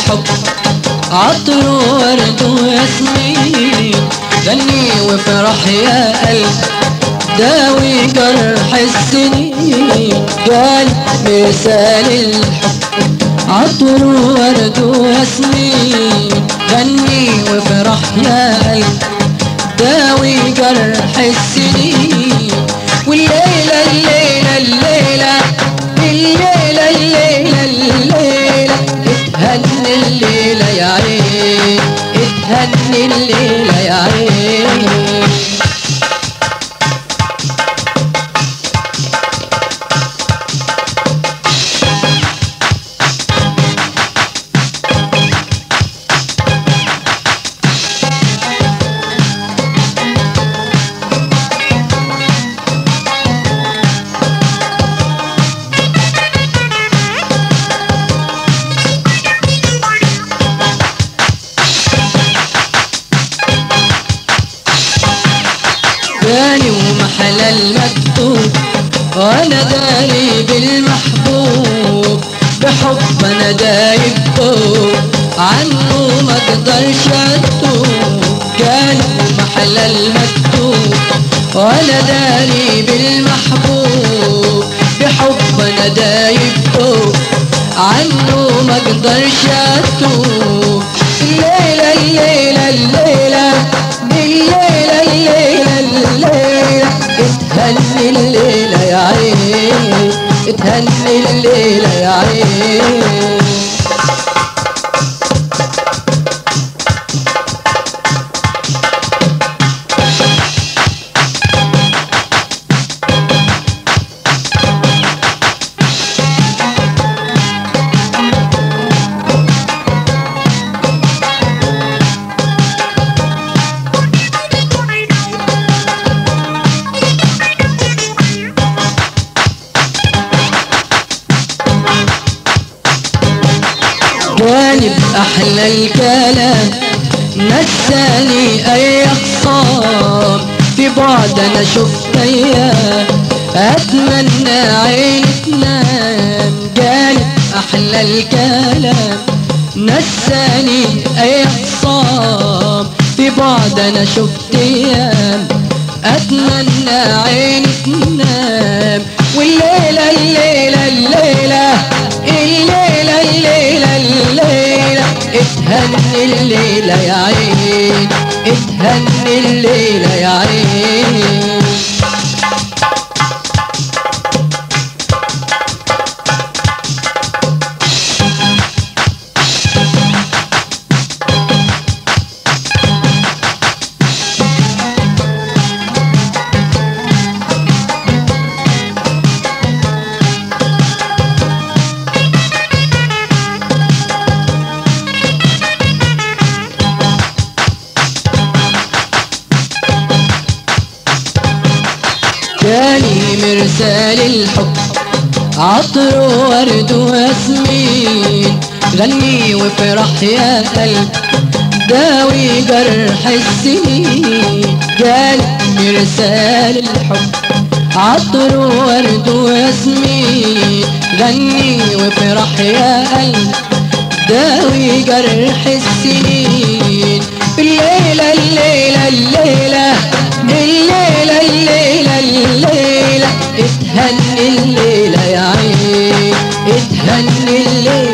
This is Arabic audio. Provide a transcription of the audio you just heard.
الحب عطر ورد وياسمين. غني وافرح يا قلب داوي جرح السنين. قال مثال الحب عطر ورد وياسمين. غني وافرح يا قلب داوي جرح السنين. والليلة الليلة الليلة الليلة الليلة الليلة اتهني الليلة يا عين، اتهني الليلة يا عين. جاني ومحل المكتوب وانا داري بالمحبوب. بحب انا دايب عنه ما اقدرش اتوب. جاني ومحل المكتوب وانا داري بالمحبوب. بحب انا دايب عنه ما اقدرش اتوب. الليلة الليلة الليلة الليلة الليلة الليلة اتهني الليلة يا عين، اتهني الليلة يا عين. جاني بأحلى الكلام نساني أي خصام. في بعد أنا شفت أيام أتمنى عيني تنام. جاني أحلى الكلام نساني أي خصام. في بعد أنا شفت أيام أتمنى عيني تنام. والليلة الليلة الليلة الليلة الليلة الليلة اتهني الليلة يا عين، اتهني الليلة يا عين. جاني مرسال الحب عطر ورد وياسمين. غني وافرح يا قلب داوي جرح السنين. جاني مرسال الحب عطر ورد وياسمين. غني وافرح يا قلب داوي جرح السنين. الليلة الليلة الليلة الليلة الليلة الليلة اتهني الليلة يا عين، اتهني الليلة.